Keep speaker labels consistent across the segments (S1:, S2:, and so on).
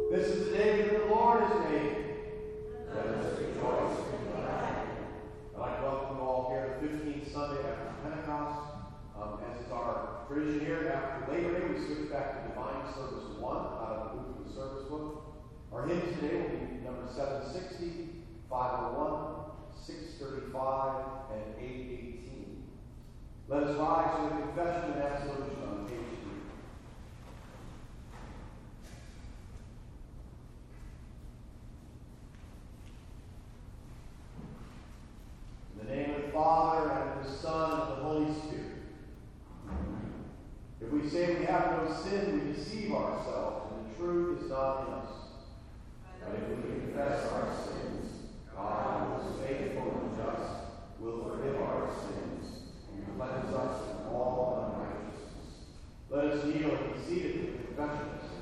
S1: This is the day that the Lord has made. Let us rejoice and be glad. I'd like to welcome you all here the 15th Sunday after Pentecost. As is our tradition here, after Labor Day, we switch back to Divine Service 1 out of the Lutheran Service Book. Our hymns today will be number 760, 501, 635, and 818. Let us rise for the confession and absolution on page 3. In the name of the Father, and of the Son, and of the Holy Spirit. If we say we have no sin, we deceive ourselves, and the truth is not in us. But if we confess our sins, God, who is faithful and just, will forgive our sins and cleanse us from all unrighteousness. Let us kneel and be seated in the confession of sins.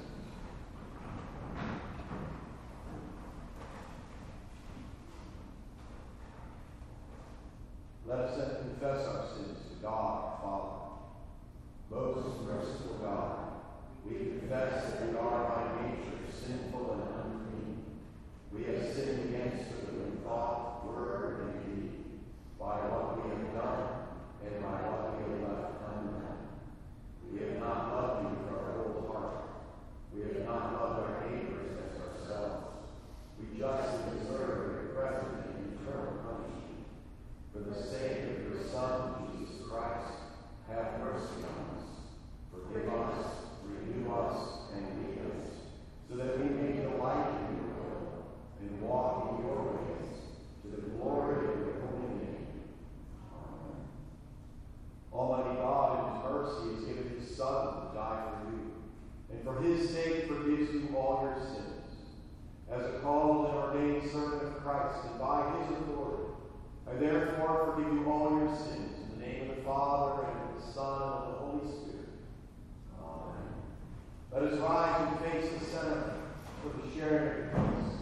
S1: Let us then confess our sins to God, our Father. Most merciful God, we confess that we are by nature sinful and unclean. We have sinned against you in thought, word, and deed, by what we have done and by what we have left undone. We have not loved you with our whole heart. We have not loved our neighbors as ourselves. We justly deserve your present and eternal punishment. For the sake of your Son, Jesus Christ, have mercy on us. Forgive us, renew us, and lead us, so that we may delight in your will and walk in your ways, to the glory of your holy name. Amen. Almighty God, in his mercy, has given his Son to die for you, and for his sake forgives you all your sins. As a called and ordained servant of Christ, and by his authority, I therefore forgive you all your sins, in the name of the Father, and of the Son, and of the Holy Spirit. Amen. Let us rise and face the center for the sharing of peace.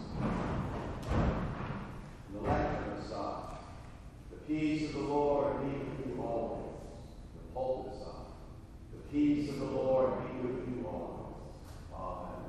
S1: The lectern side. The peace of the Lord be with you always. The pulpit side. The peace of the Lord be with you always. Amen.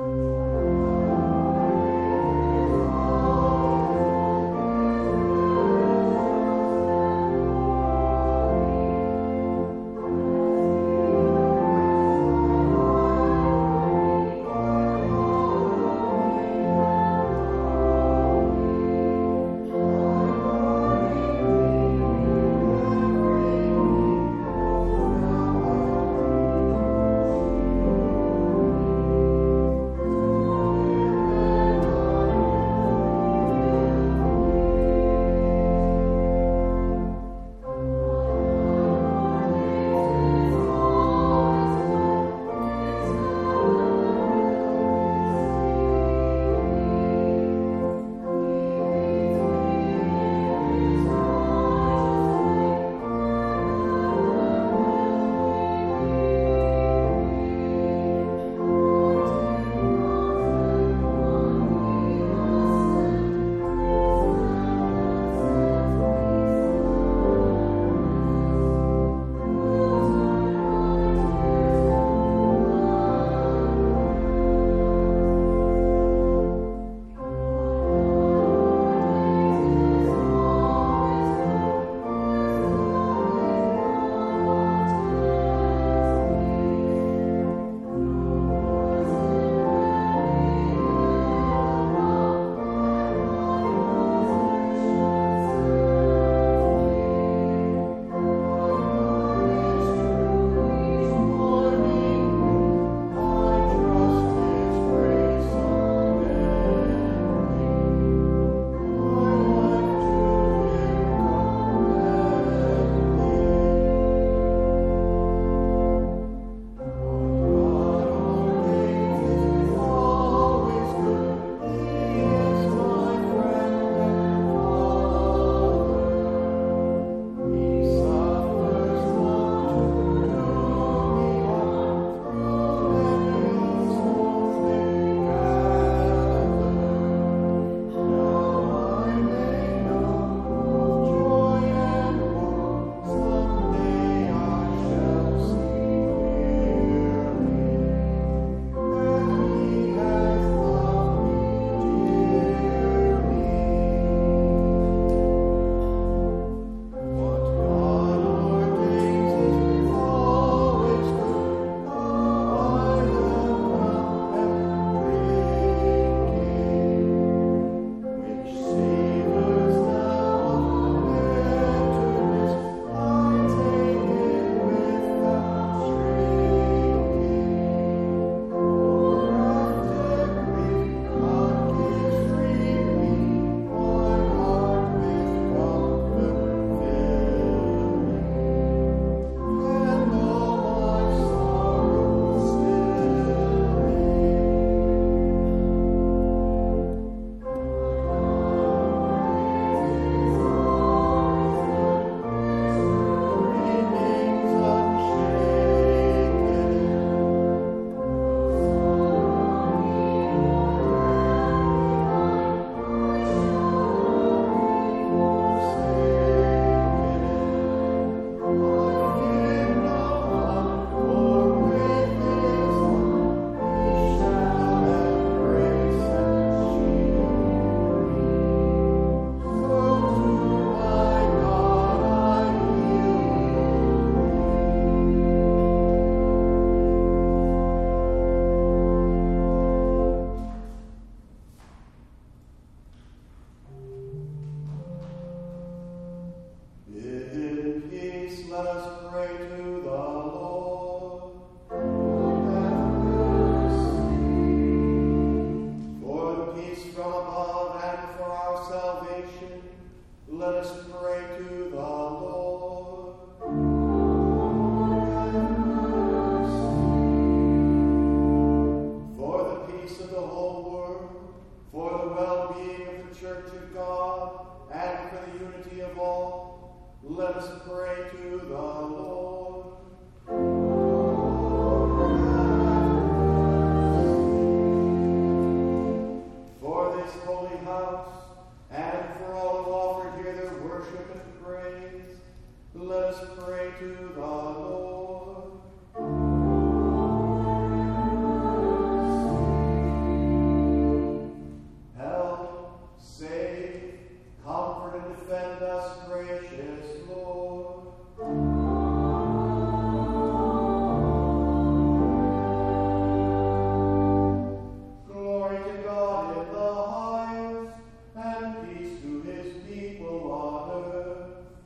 S2: Amen.
S1: Let us pray to the Lord. For the peace of the whole world, for the well-being of the Church of God, and for the unity of all, let us pray to the Lord. For this holy house, and for all who offer here their worship and praise, let us pray to the Lord. Help, save, comfort, and defend us, gracious Lord. Glory to God in the highest, and peace to his people on earth.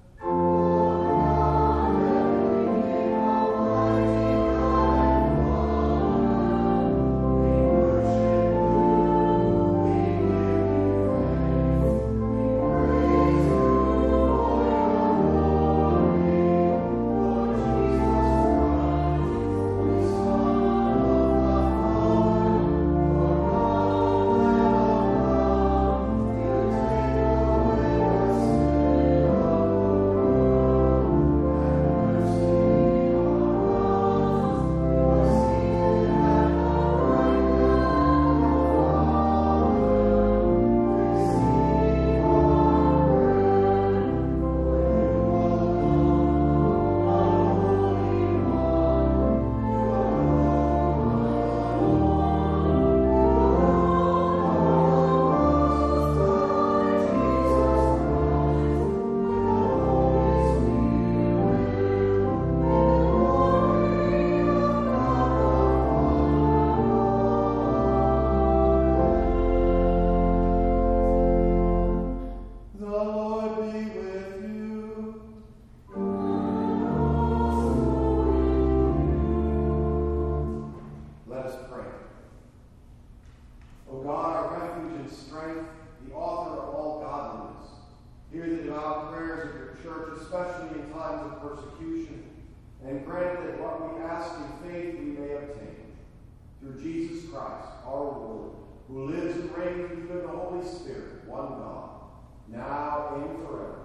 S1: And grant that what we ask in faith we may obtain. Through Jesus Christ, our Lord, who lives and reigns with you in the Holy Spirit, one God, now and forever.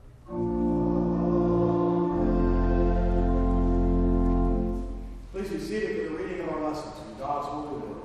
S1: Amen. Please be seated for the reading of our lessons from God's holy word.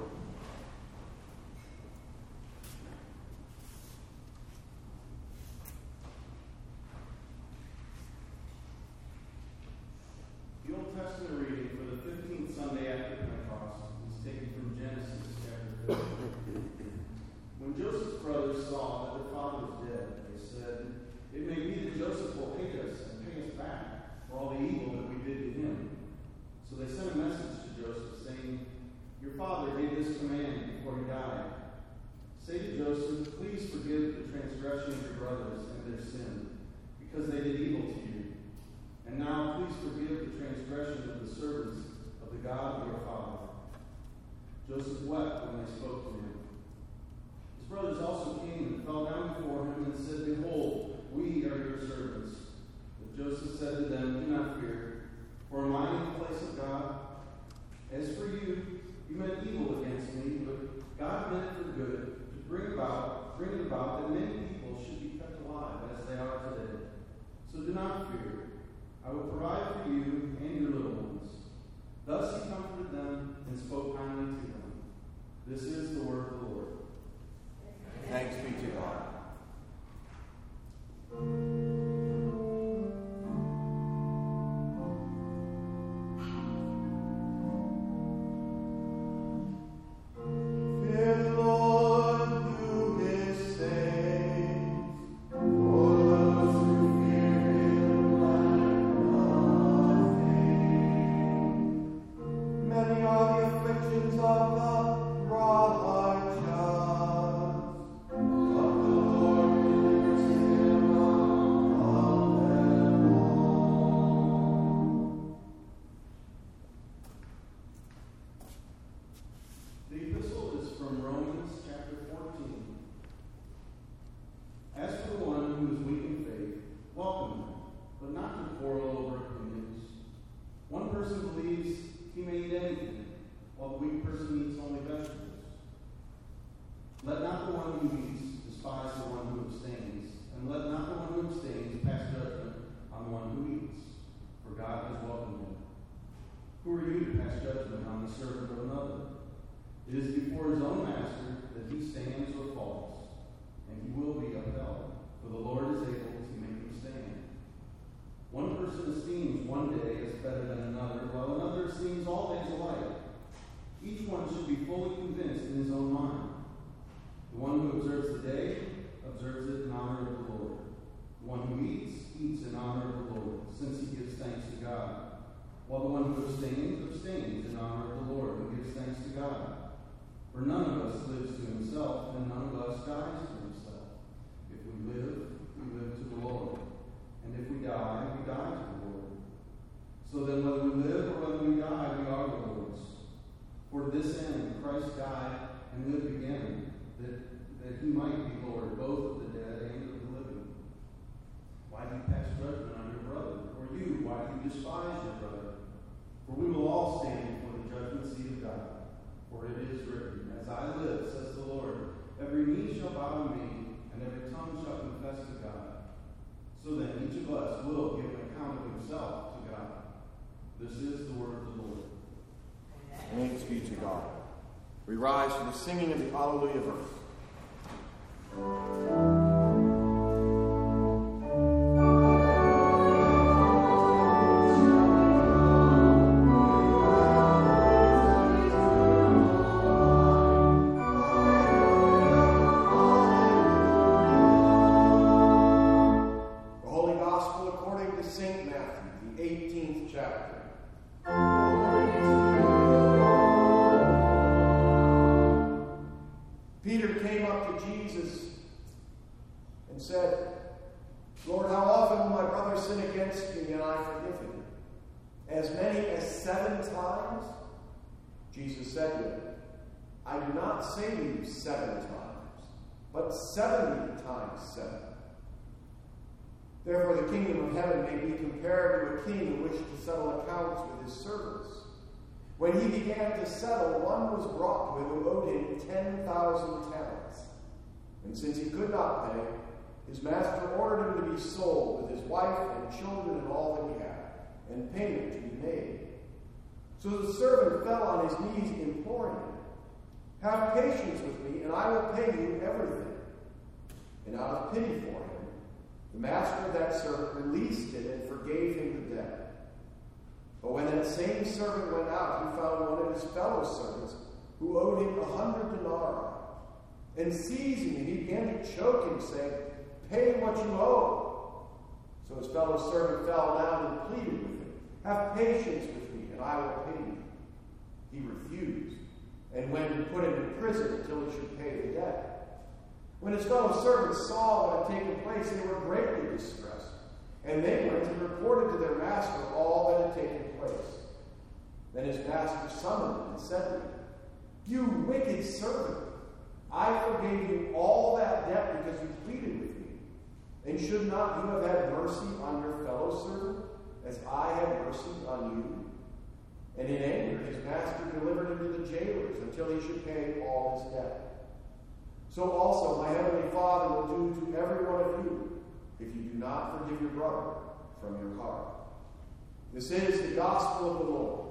S2: The Old Testament reading for the 15th Sunday after Pentecost is taken from Genesis chapter 50. When Joseph's brothers saw that their father was dead, they said, "It may be that Joseph will hate us and pay us back for all the evil that we did to him." So they sent a message to Joseph saying, "Your father gave this command before he died. Say to Joseph, please forgive the transgression of your brothers and their sin, because they did evil to you. And now please forgive the transgression of the servants of the God of your father." Joseph wept when they spoke to him. His brothers also came and fell down before him and said, "Behold, we are your servants." But Joseph said to them, "Do not fear, for am I in the place of God? As for you, you meant evil against me, but God meant it for good, to bring it about that many people should be kept alive as they are today. So do not fear. I will provide for you and your little ones." Thus he comforted them and spoke kindly to them. This is the word of the Lord.
S1: Thanks be to God.
S3: For those who fear him like none.
S2: abstains pass judgment on the one who eats, for God has welcomed him. Who are you to pass judgment on the servant of another? It is before his own master that he stands or falls, and he will be upheld, for the Lord is able to make him stand. One person esteems one day as better than another, while another esteems all days alike. Each one should be fully convinced in his own mind. The one who observes the day observes it in honor of the Lord. The one who eats in honor of the Lord, since he gives thanks to God. While the one who abstains in honor of the Lord, who gives thanks to God. For none of us lives to himself, and none of us dies to himself. If we live to the Lord. And if we die to the Lord. So then whether we live or whether we die, we are the Lord's. For this end Christ died and lived again, that he might be Lord both of the dead and of the living. Why do you pass judgment on your brother? Or you, why do you despise your brother? For we will all stand before the judgment seat of God. For it is written, As I live, says the Lord, every knee shall bow to me, and every tongue shall confess to God. So then each of us will give an account of himself to God. This is the word of the Lord.
S1: Thanks be to God. We rise to the singing of the Alleluia verse. Jesus said to him, I do not say to you 7 times, but 70 times 7. Therefore the kingdom of heaven may be compared to a king who wished to settle accounts with his servants. When he began to settle, one was brought to him who owed him 10,000 talents. And since he could not pay, his master ordered him to be sold with his wife and children and all that he had, and payment to be made. So the servant fell on his knees, imploring him, Have patience with me, and I will pay you everything. And out of pity for him, the master of that servant released him and forgave him the debt. But when that same servant went out, he found one of his fellow servants who owed him 100 denarii. And seizing him, he began to choke him, saying, Pay what you owe. So his fellow servant fell down and pleaded with him, Have patience with me, and I will pay you. He refused, and went and put him in prison until he should pay the debt. When his fellow servants saw what had taken place, they were greatly distressed, and they went and reported to their master all that had taken place. Then his master summoned him and said to him, You wicked servant, I forgave you all that debt because you pleaded with me. And should not you have had mercy on your fellow servant, as I had mercy on you? And in anger, his master delivered him to the jailers until he should pay all his debt. So also my heavenly Father will do to every one of you, if you do not forgive your brother from your heart. This is the gospel of the Lord.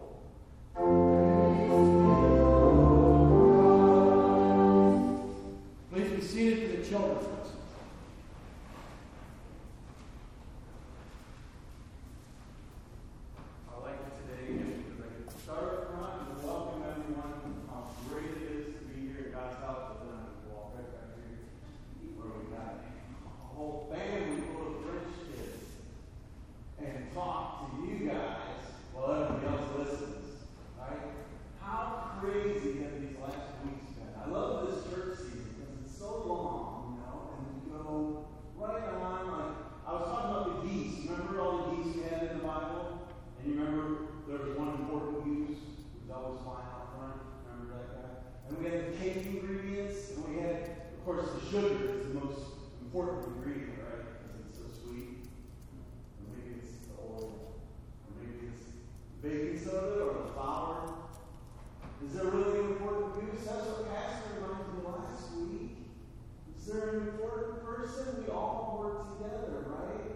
S1: Please be seated for the children's message.
S3: We all work together, right?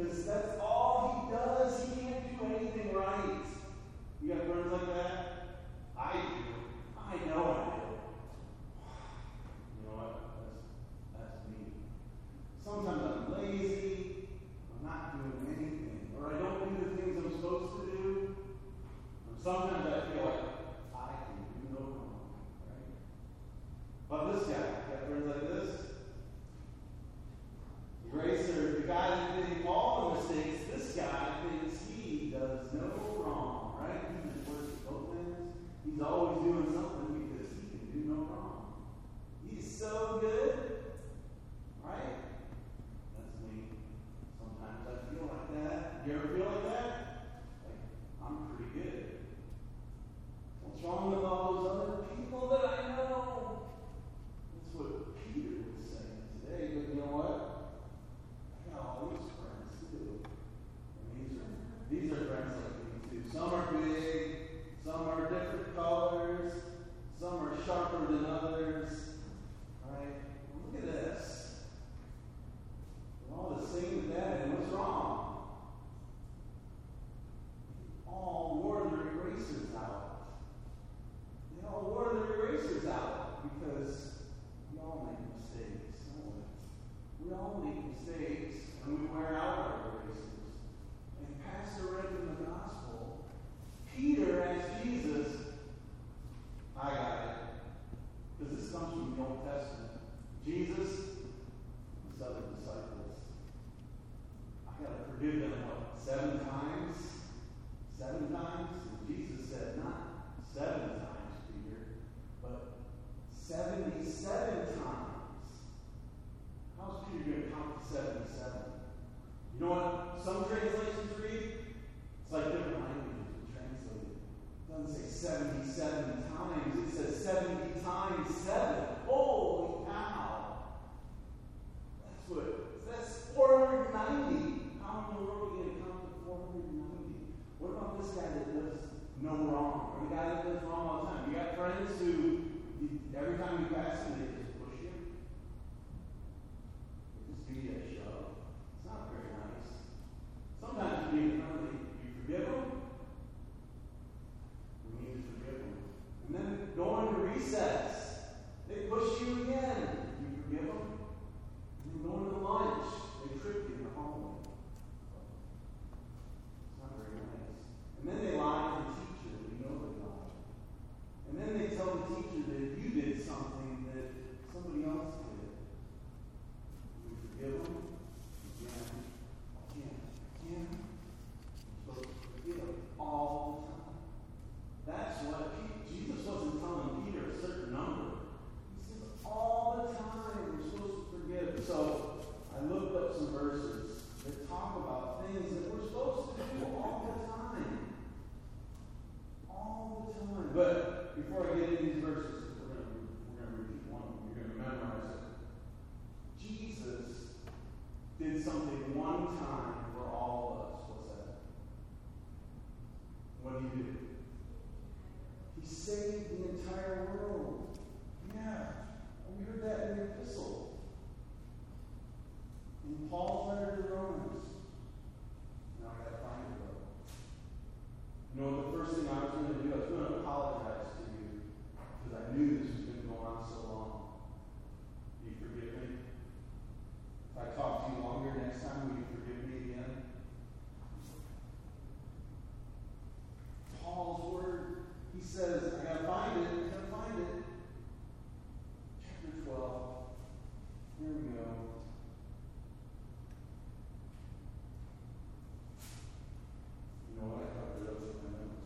S2: Because that's all he does. He can't do anything right. You got friends like that? I do. I know I do. You know what? That's me. Sometimes I'm lazy. I'm not doing anything. Or I don't do the things I'm supposed to do. And sometimes I feel like I can do no wrong. Right? But this guy, got friends like this? Eraser, the guy that did all the mistakes, this guy thinks he does no wrong, right? He just works with both ends. He's always doing something because he can do no wrong. He's so good, right? That's me. Sometimes I feel like that. You ever feel like that? Like, I'm pretty good. What's wrong with all those other people that I know? That's what Peter was saying today, but you know what? All these friends too. And these are friends like me too. Some are big, some are different colors, some are sharper than others. Right? Look at this. We're all the same with that, and what's wrong? All wore their erasers out. They all wore their erasers out because we all make mistakes, don't we? We all make mistakes. And we wear out our erasers. And Pastor read in the gospel, Peter asked Jesus, I got it. Because this comes from the Old Testament. Jesus, these other disciples, I got to forgive them, what, 7 times? 7 times? And Jesus said, not 7 times, Peter, but 77 times. How's Peter going to count to 77? You know what some translations read? It's like different languages are translated. It doesn't say 77 times. It says 70 times 7. Holy cow! That's 490. How in the world are we going to count to 490? What about this guy that does no wrong? Or the guy that does wrong all the time? You got friends who, every time you pass them, they just push you. They just give you a shove. It's not very nice. Sometimes you being friendly, you forgive them. You need to forgive them. And then going to recess, they push you again. You forgive them. And then going to lunch, they trip you in the hallway. It's not very nice. And then they lie to the teacher. You know they lie. And then they tell the teacher that you did something that somebody else did. You forgive them. Again. You're supposed to forgive all the time. That's what Jesus wasn't telling Peter a certain number. He says all the time we're supposed to forgive. So I looked up some verses that talk about things that we're supposed to do all the time. All the time. But before I get into these verses, we're going to repeat one of them. You're going to memorize it. Jesus did something one time for all of us. What's that? What did he do? He saved the entire world. Yeah. We heard that in the epistle. In Paul's letter to the Romans. Now I gotta find it though. You know what the first thing I was going to do? I was going to apologize to you because I knew this was going to go on so long. Do you forgive me? If I talk to you longer next time, will you forgive me again? Paul's word, he says, I gotta find it. Chapter 12. Here we go. You know what? I covered those in my notes.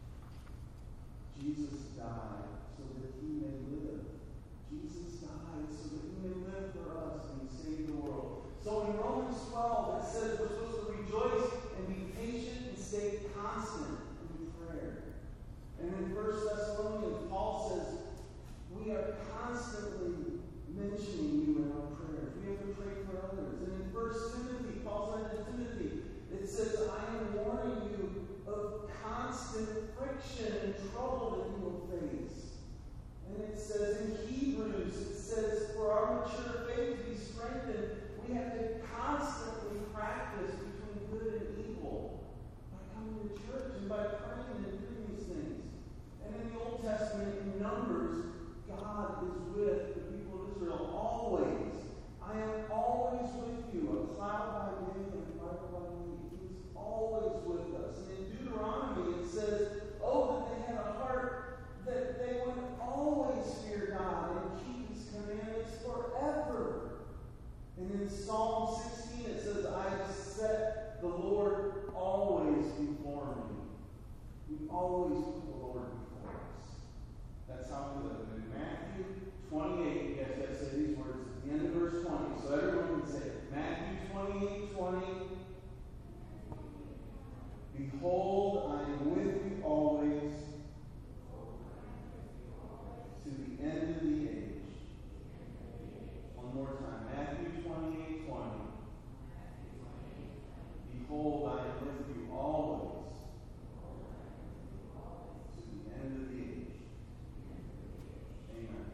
S2: Jesus died so that he may live. Jesus died so that he may live for us and save the world. So in Romans 12, it says we're supposed to rejoice and be patient and stay constant in prayer. And in 1 Thessalonians, Paul says we are constantly mentioning you in our prayers. We have to pray for others. And in 1 Timothy, Paul said to Timothy, it says, I am warning you of constant friction and trouble that you will face. And it says in Hebrews, it says, for our mature faith to be strengthened, we have to constantly practice between the Lord always before me. We always put the Lord before us. That's how we live. In Matthew 28, yes, I say these words at the end of verse 20, so everyone can say it. Matthew 28:20. Behold, I am with you always to the end of the age. One more time. Matthew 28:20. Behold, I am with you always to the end of the age. Amen.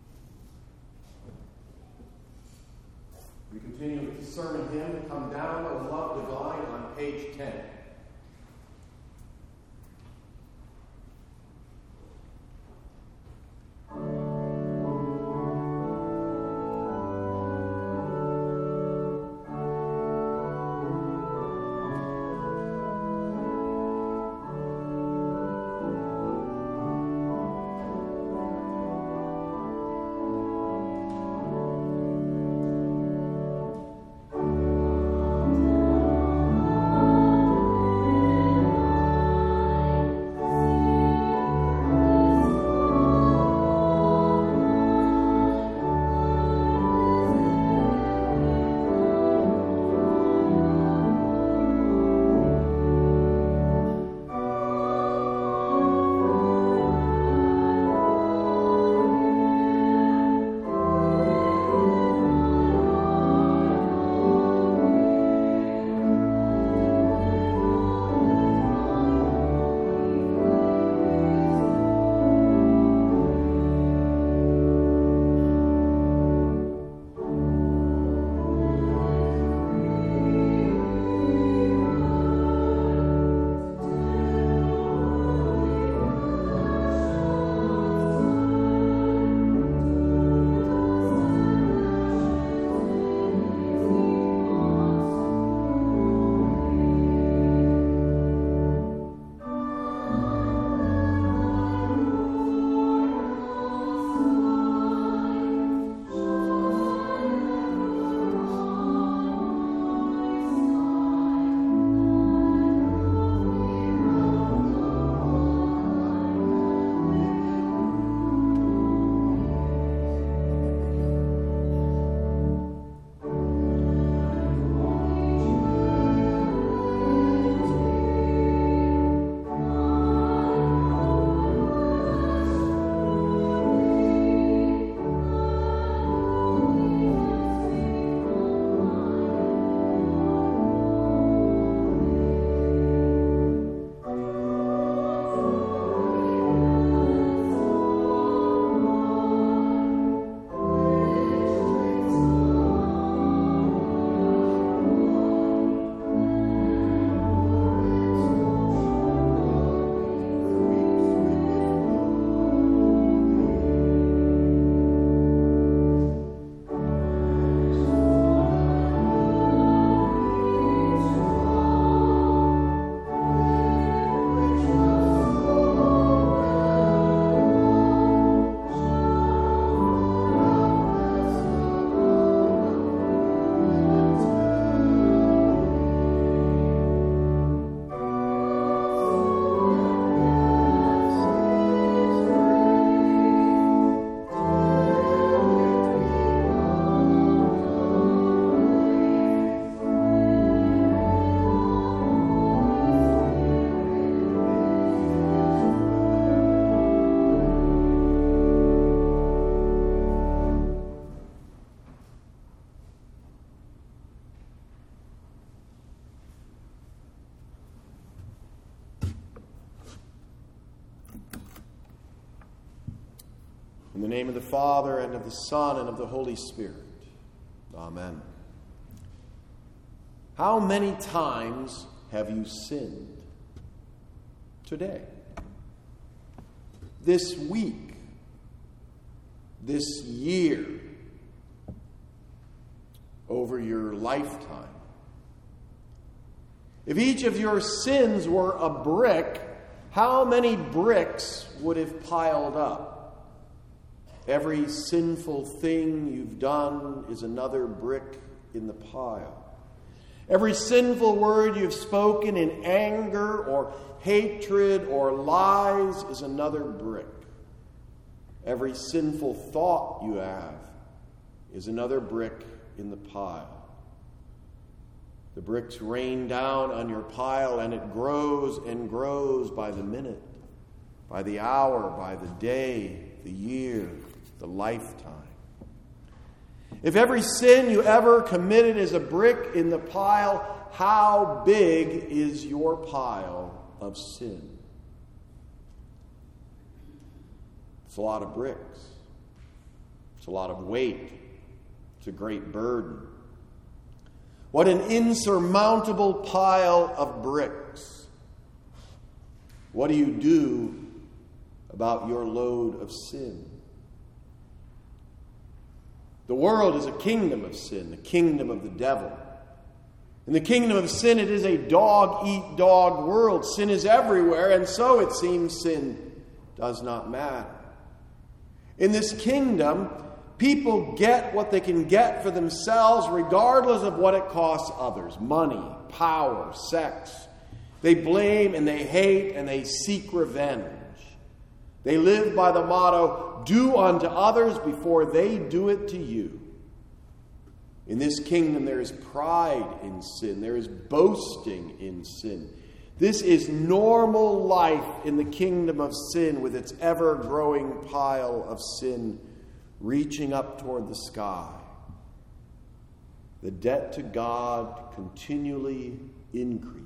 S1: We continue with the sermon hymn, Come Down, O Love Divine, on page 10. In the name of the Father, and of the Son, and of the Holy Spirit. Amen. How many times have you sinned today? This week? This year? Over your lifetime? If each of your sins were a brick, how many bricks would have piled up? Every sinful thing you've done is another brick in the pile. Every sinful word you've spoken in anger or hatred or lies is another brick. Every sinful thought you have is another brick in the pile. The bricks rain down on your pile, and it grows and grows by the minute, by the hour, by the day, the year, the lifetime. If every sin you ever committed is a brick in the pile, how big is your pile of sin? It's a lot of bricks. It's a lot of weight. It's a great burden. What an insurmountable pile of bricks. What do you do about your load of sin? The world is a kingdom of sin, the kingdom of the devil. In the kingdom of sin, it is a dog-eat-dog world. Sin is everywhere, and so it seems sin does not matter. In this kingdom, people get what they can get for themselves regardless of what it costs others. Money, power, sex. They blame and they hate and they seek revenge. They live by the motto, do unto others before they do it to you. In this kingdom, there is pride in sin. There is boasting in sin. This is normal life in the kingdom of sin with its ever-growing pile of sin reaching up toward the sky. The debt to God continually increases.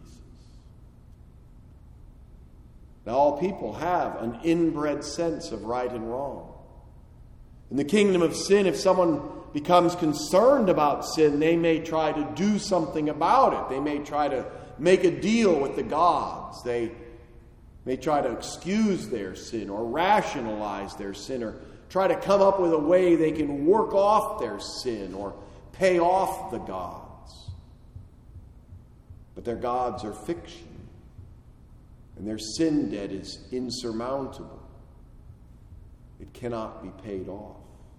S1: Now, all people have an inbred sense of right and wrong. In the kingdom of sin, if someone becomes concerned about sin, they may try to do something about it. They may try to make a deal with the gods. They may try to excuse their sin or rationalize their sin or try to come up with a way they can work off their sin or pay off the gods. But their gods are fiction, and their sin debt is insurmountable. It cannot be paid off.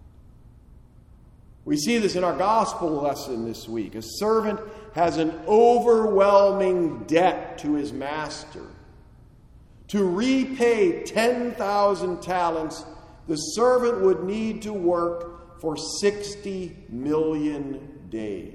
S1: We see this in our gospel lesson this week. A servant has an overwhelming debt to his master. To repay 10,000 talents, the servant would need to work for 60 million days.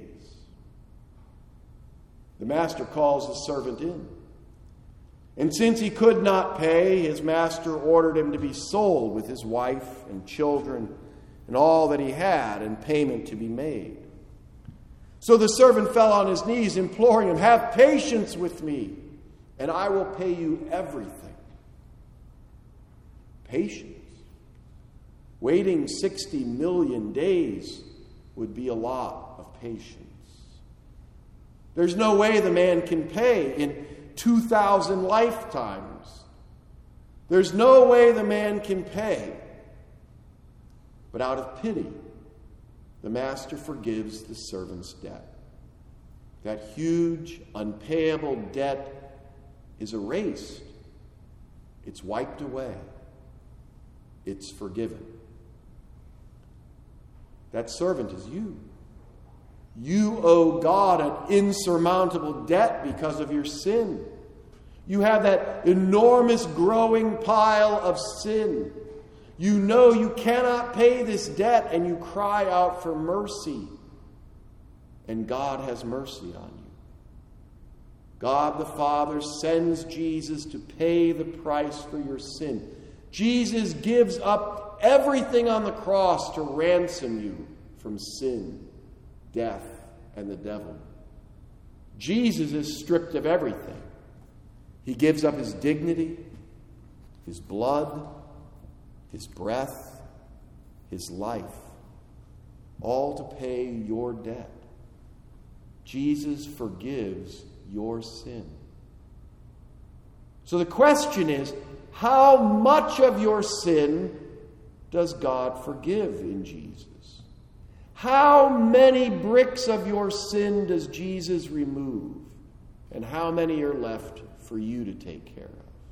S1: The master calls the servant in. And since he could not pay, his master ordered him to be sold with his wife and children and all that he had, and payment to be made. So the servant fell on his knees, imploring him, "Have patience with me, and I will pay you everything." Patience. Waiting 60 million days would be a lot of patience. There's no way the man can pay in 2,000 lifetimes. There's no way the man can pay. But out of pity, the master forgives the servant's debt. That huge, unpayable debt is erased. It's wiped away. It's forgiven. That servant is you. You owe God an insurmountable debt because of your sin. You have that enormous growing pile of sin. You know you cannot pay this debt, and you cry out for mercy. And God has mercy on you. God the Father sends Jesus to pay the price for your sin. Jesus gives up everything on the cross to ransom you from sin, death, and the devil. Jesus is stripped of everything. He gives up his dignity, his blood, his breath, his life, all to pay your debt. Jesus forgives your sin. So the question is, how much of your sin does God forgive in Jesus? How many bricks of your sin does Jesus remove? And how many are left for you to take care of?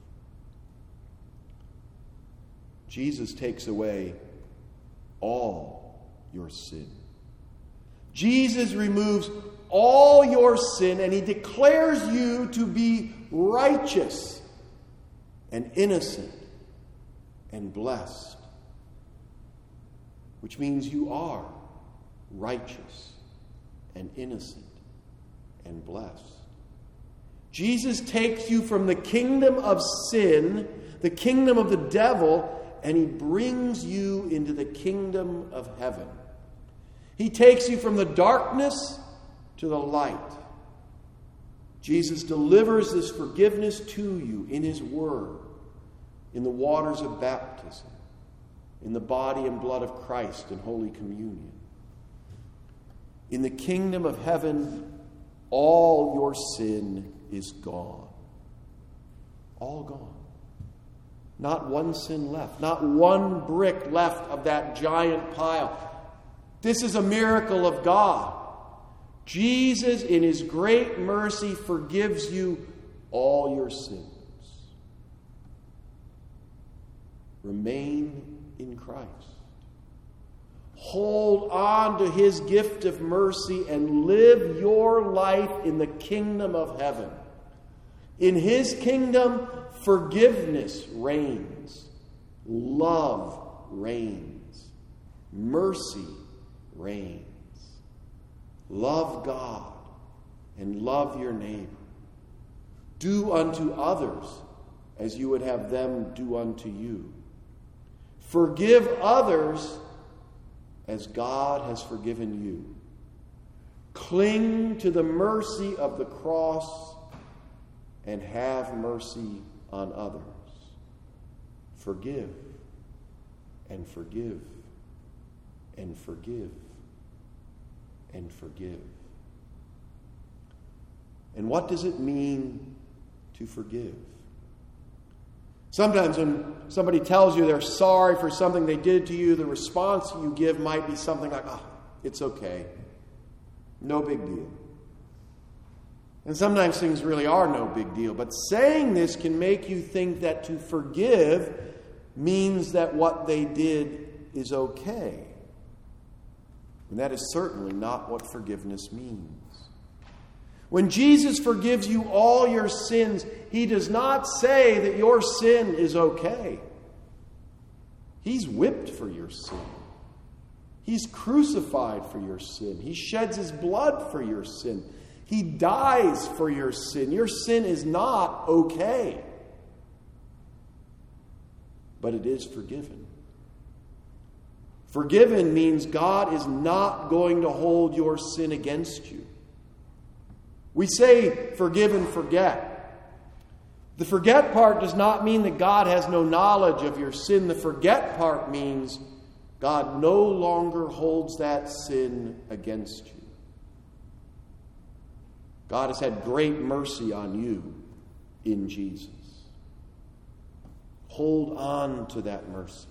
S1: Jesus takes away all your sin. Jesus removes
S3: all your sin, and he declares you to be righteous and innocent and blessed, which means you are righteous and innocent and blessed. Jesus takes you from the kingdom of sin, the kingdom of the devil, and he brings you into the kingdom of heaven. He takes you from the darkness to the light. Jesus delivers this forgiveness to you in his word, in the waters of baptism, in the body and blood of Christ in Holy Communion. In the kingdom of heaven, all your sin is gone. All gone. Not one sin left. Not one brick left of that giant pile. This is a miracle of God. Jesus, in his great mercy, forgives you all your sins. Remain in Christ. Hold on to his gift of mercy and live your life in the kingdom of heaven. In his kingdom, forgiveness reigns. Love reigns. Mercy reigns. Love God and love your neighbor. Do unto others as you would have them do unto you. Forgive others as God has forgiven you. Cling to the mercy of the cross and have mercy on others. Forgive and forgive and forgive and forgive. And what does it mean to forgive? Sometimes when somebody tells you they're sorry for something they did to you, the response you give might be something like, "Oh, it's okay. No big deal." And sometimes things really are no big deal. But saying this can make you think that to forgive means that what they did is okay. And that is certainly not what forgiveness means. When Jesus forgives you all your sins, he does not say that your sin is okay. He's whipped for your sin. He's crucified for your sin. He sheds his blood for your sin. He dies for your sin. Your sin is not okay. But it is forgiven. Forgiven means God is not going to hold your sin against you. We say forgive and forget. The forget part does not mean that God has no knowledge of your sin. The forget part means God no longer holds that sin against you. God has had great mercy on you in Jesus. Hold on to that mercy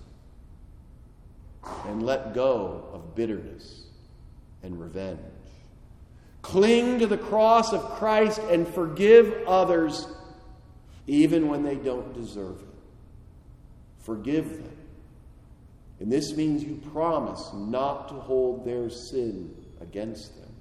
S3: and let go of bitterness and revenge. Cling to the cross of Christ and forgive others even when they don't deserve it. Forgive them. And this means you promise not to hold their sin against them.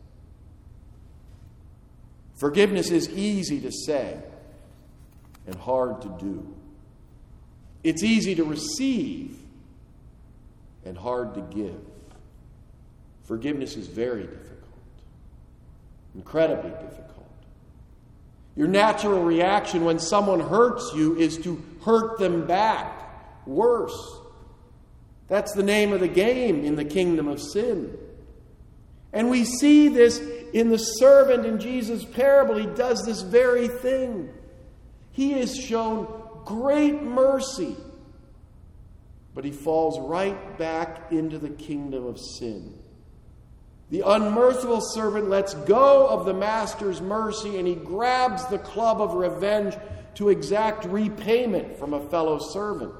S3: Forgiveness is easy to say and hard to do. It's easy to receive and hard to give. Forgiveness is very difficult. Incredibly difficult. Your natural reaction when someone hurts you is to hurt them back. Worse. That's the name of the game in the kingdom of sin. And we see this in the servant in Jesus' parable. He does this very thing. He is shown great mercy, but he falls right back into the kingdom of sin. The unmerciful servant lets go of the master's mercy and he grabs the club of revenge to exact repayment from a fellow servant.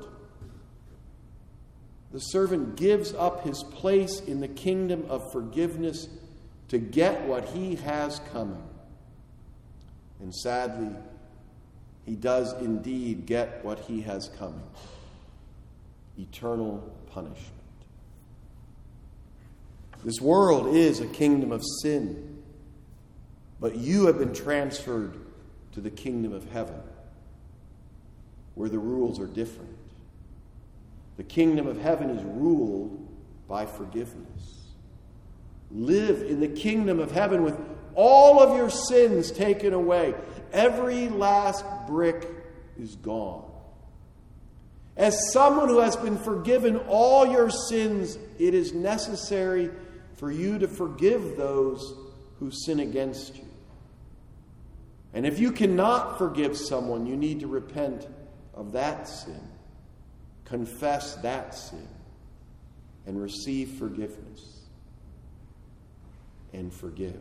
S3: The servant gives up his place in the kingdom of forgiveness to get what he has coming. And sadly, he does indeed get what he has coming: eternal punishment. This world is a kingdom of sin. But you have been transferred to the kingdom of heaven, where the rules are different. The kingdom of heaven is ruled by forgiveness. Live in the kingdom of heaven with all of your sins taken away. Every last brick is gone. As someone who has been forgiven all your sins, it is necessary for you to forgive those who sin against you. And if you cannot forgive someone, you need to repent of that sin, confess that sin, and receive forgiveness and forgive.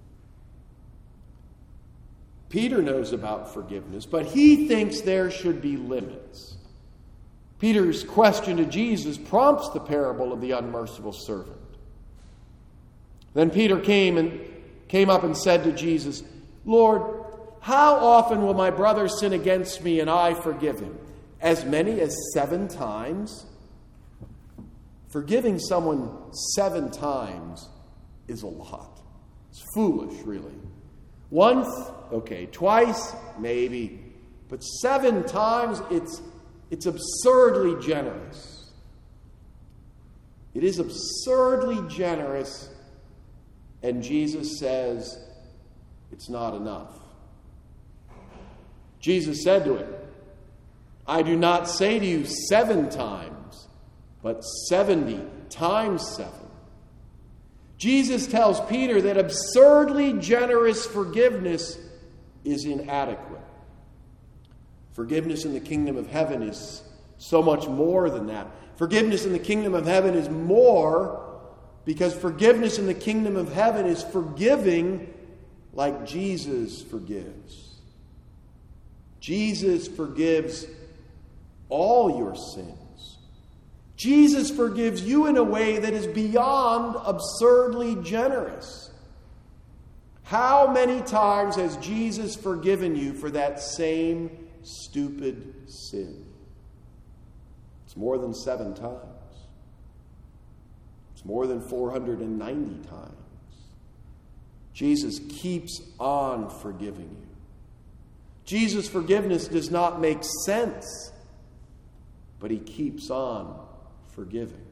S3: Peter knows about forgiveness, but he thinks there should be limits. Peter's question to Jesus prompts the parable of the unmerciful servant. Then Peter came up and said to Jesus, "Lord, how often will my brother sin against me and I forgive him? As many as 7 times?" Forgiving someone 7 times is a lot. It's foolish, really. Once, okay. Twice, maybe. But 7 times, it's absurdly generous. It is absurdly generous, and Jesus says it's not enough. Jesus said to him, "I do not say to you 7 times, but 70 times 7. Jesus tells Peter that absurdly generous forgiveness is inadequate. Forgiveness in the kingdom of heaven is so much more than that. Forgiveness in the kingdom of heaven is more because forgiveness in the kingdom of heaven is forgiving like Jesus forgives. Jesus forgives all your sins. Jesus forgives you in a way that is beyond absurdly generous. How many times has Jesus forgiven you for that same stupid sin? It's more than 7 times. It's more than 490 times. Jesus keeps on forgiving you. Jesus' forgiveness does not make sense, but he keeps on forgiving.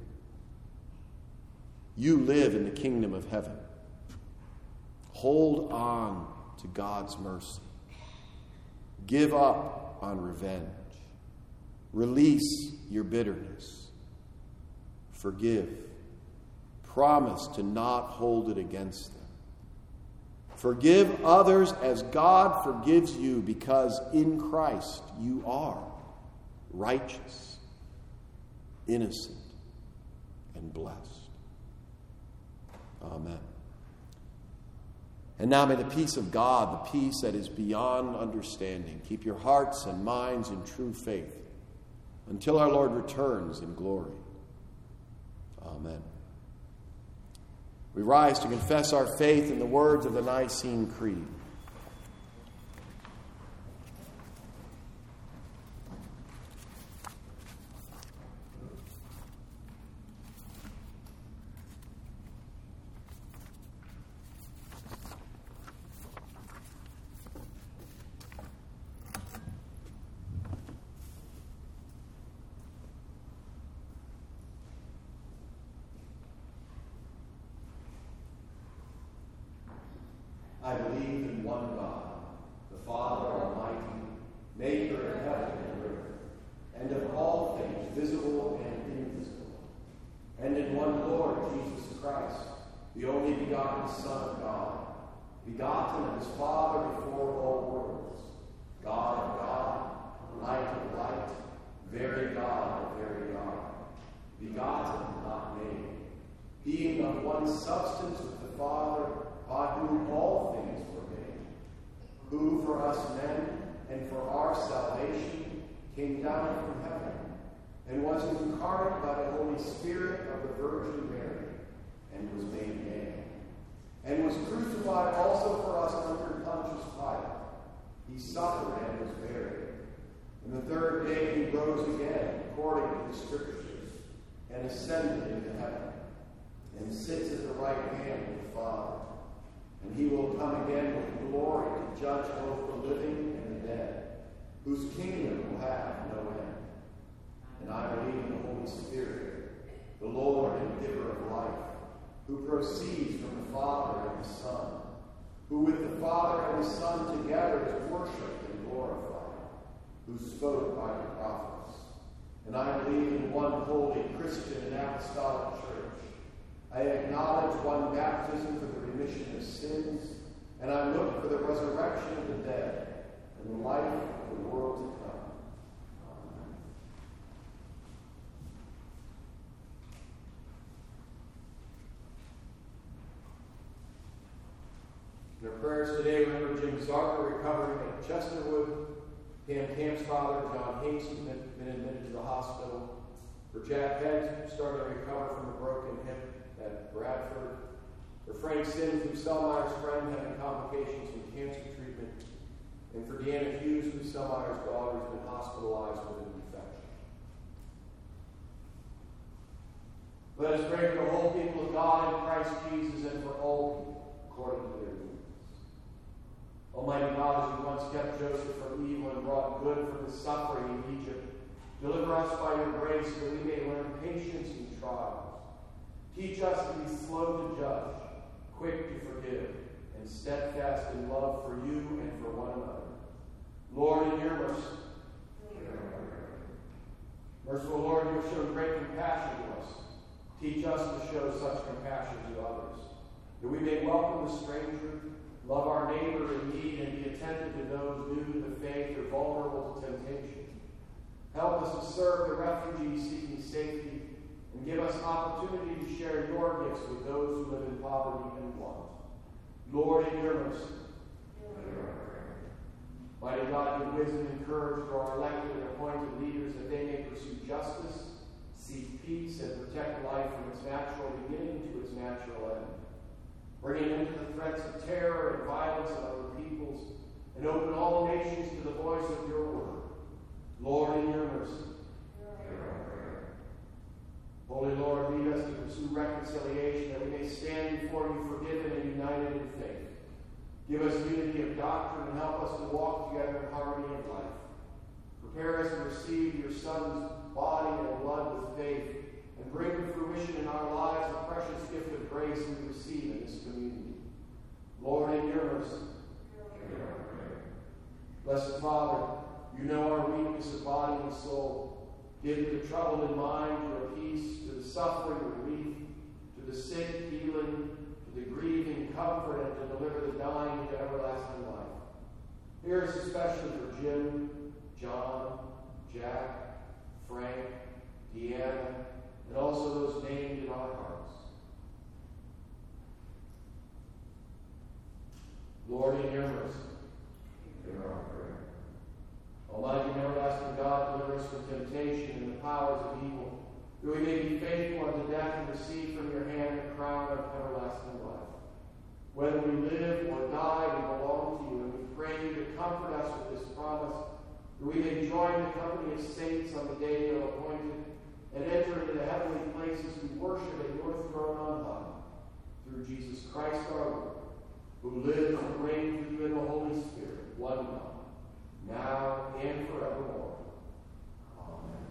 S3: You live in the kingdom of heaven. Hold on to God's mercy. Give up on revenge. Release your bitterness. Forgive. Promise to not hold it against them. Forgive others as God forgives you, because in Christ you are righteous, innocent, and blessed. Amen. And now may the peace of God, the peace that is beyond understanding, keep your hearts and minds in true faith until our Lord returns in glory. Amen. We rise to confess our faith in the words of the Nicene Creed. I believe in one God, the Father Almighty, maker of heaven and earth, and of all things visible and invisible, and in one Lord Jesus Christ, the only begotten Son of God, begotten of his Father before all worlds, God of God, light of light, very God of very God, begotten, not made, being of one substance with the Father, by whom all things were made, who for us men and for our salvation came down from heaven, and was incarnate by the Holy Spirit of the Virgin Mary, and was made man, and was crucified also for us under Pontius Pilate. He suffered and was buried. And the 3rd day he rose again, according to the Scriptures, and ascended into heaven, and sits at the right hand of the Father.
S1: And he will come again with glory to judge both the living and the dead, whose kingdom will have no end. And I believe in the Holy Spirit, the Lord and giver of life, who proceeds from the Father and the Son, who with the Father and the Son together is worshipped and glorified, who spoke by the prophets. And I believe in one holy Christian and apostolic church. I acknowledge one baptism for the remission of sins, and I look for the resurrection of the dead and the life of the world to come. Amen. In our prayers today, remember Jim Zarker recovering at Chesterwood, Pam Camp's father, John Hayes, who's been admitted to the hospital, for Jack Head, who's starting to recover from a broken hip at Bradford, for Frank Sims, who's Selmayer's friend, having complications from cancer treatment, and for Deanna Hughes, who's Selmayer's daughter, has been hospitalized with an infection. Let us pray for the whole people of God in Christ Jesus and for all people, according to their needs. Almighty God, as you once kept Joseph from evil and brought good from his suffering in Egypt, deliver us by your grace so that we may learn patience in trials. Teach us to be slow to judge, quick to forgive, and steadfast in love for you and for one another. Lord, in your mercy. Merciful Lord, you have shown great compassion to us. Teach us to show such compassion to others, that we may welcome the stranger, love our neighbor in need, and be attentive to those new to the faith or vulnerable to temptation. Help us to serve the refugees seeking safety, and give us opportunity to share your gifts with those who live in poverty and want. Lord, in your mercy. Mighty God, give wisdom and courage to our elected and appointed leaders that they may pursue justice, seek peace, and protect life from its natural beginning to its natural end. Bring an end to the threats of terror and violence of other peoples, and open all nations to the voice of your word. Lord, in your mercy. Holy Lord, lead us to pursue reconciliation, that we may stand before you forgiven and united in faith. Give us unity of doctrine and help us to walk together in harmony of life. Prepare us to receive your Son's body and blood with faith, and bring to fruition in our lives the precious gift of grace we receive in this community. Lord, in your mercy. Blessed Father, you know our weakness of body and soul. Give to the troubled in mind your peace, to the suffering relief, to the sick healing, to the grieving comfort, and to deliver the dying to everlasting life. Hear us especially for Jim, John, Jack, Frank, Deanna, and also those named in our hearts. Lord, in your mercy, hear our prayer. Almighty and everlasting God, deliver us from temptation and the powers of evil, that we may be faithful unto death and receive from your hand the crown of everlasting life. Whether we live or die, we belong to you, and we pray you to comfort us with this promise, that we may join the company of saints on the day you are appointed, and enter into the heavenly places we worship at your throne on high, through Jesus Christ our Lord, who lives and reigns with you in the Holy Spirit, one God, now and forevermore. Amen.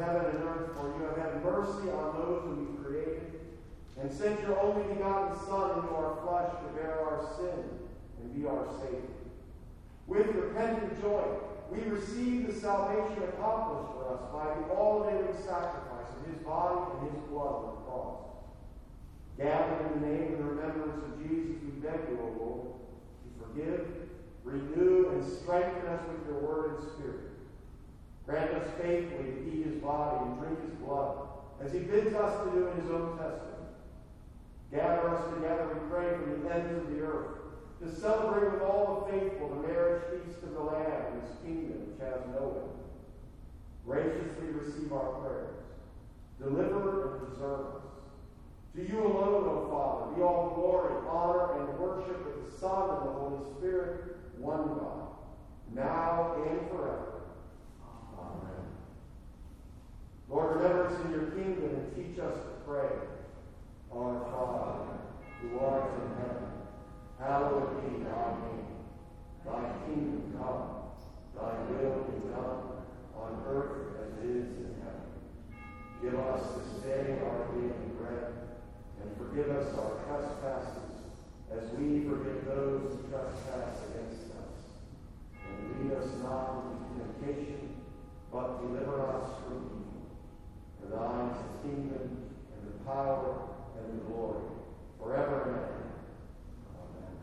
S3: heaven and earth, for you have had mercy on those whom you created, and sent your only begotten Son into our flesh to bear our sin and be our Savior. With repentant joy, we receive the salvation accomplished for us by the all-availing sacrifice of his body and his blood on the cross. Gathered in the name and remembrance of Jesus, we beg you, O Lord, to forgive, renew, and strengthen us with your word and spirit. Grant us faithfully to eat his body and drink his blood, as he bids us to do in his own testament. Gather us together, we pray, from the ends of the earth, to celebrate with all the faithful the marriage feast of the Lamb and his kingdom which has no end. Graciously receive our prayers. Deliver and preserve us. To you alone, O Father, be all glory, honor, and worship with the Son and the Holy Spirit, one God, now and forever. Amen. Lord, remember us in your kingdom and teach us to pray. Our Father, who art in heaven, hallowed be thy name. Thy kingdom come, thy will be done, on earth as it is in heaven. Give us this day our daily bread, and forgive us our trespasses, as we forgive those who trespass against us. And lead us not into temptation, but deliver us from evil. For thine is the kingdom, and the power, and the glory, forever and ever. Amen.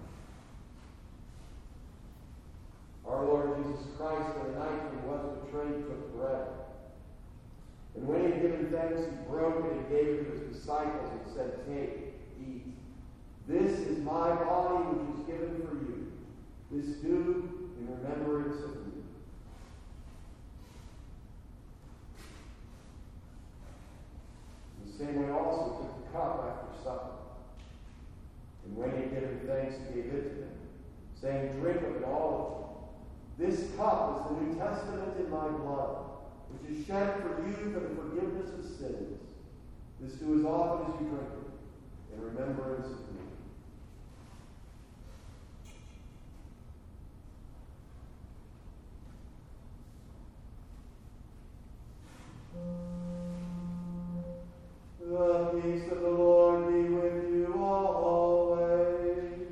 S3: Our Lord Jesus Christ, on the night when he was betrayed, took bread. And when he had given thanks, he broke it and gave it to his disciples and said, "Take, eat. This is my body which is given for you. This do in remembrance of me." In the same way also he took the cup after supper. And when he had given thanks, he gave it to them, saying, "Drink of it, all of you. This cup is the New Testament in my blood, which is shed for you for the forgiveness of sins. This do as often as you drink it, in remembrance of me." The peace of the Lord be with you always.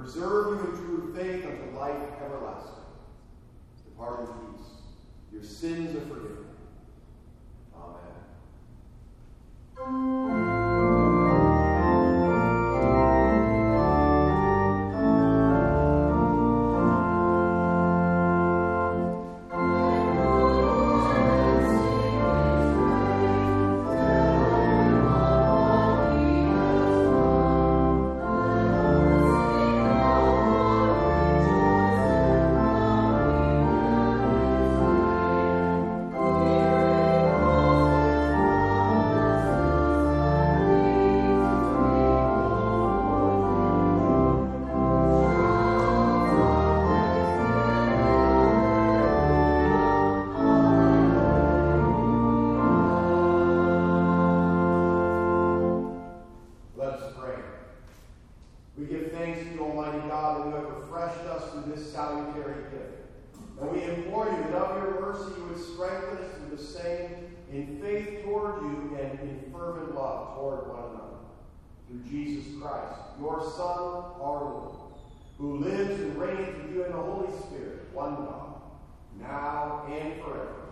S3: preserve you in true faith unto life everlasting. Depart in peace. Your sins are forgiven. Amen. In faith toward you and in fervent love toward one another. Through Jesus Christ, your Son, our Lord, who lives and reigns with you in the Holy Spirit, one God, now and forever.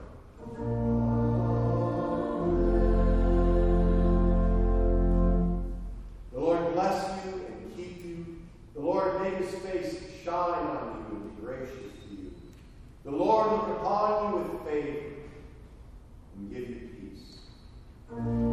S3: The Lord bless you and keep you. The Lord make his face shine on you and be gracious to you. The Lord look upon you with favor and give you peace.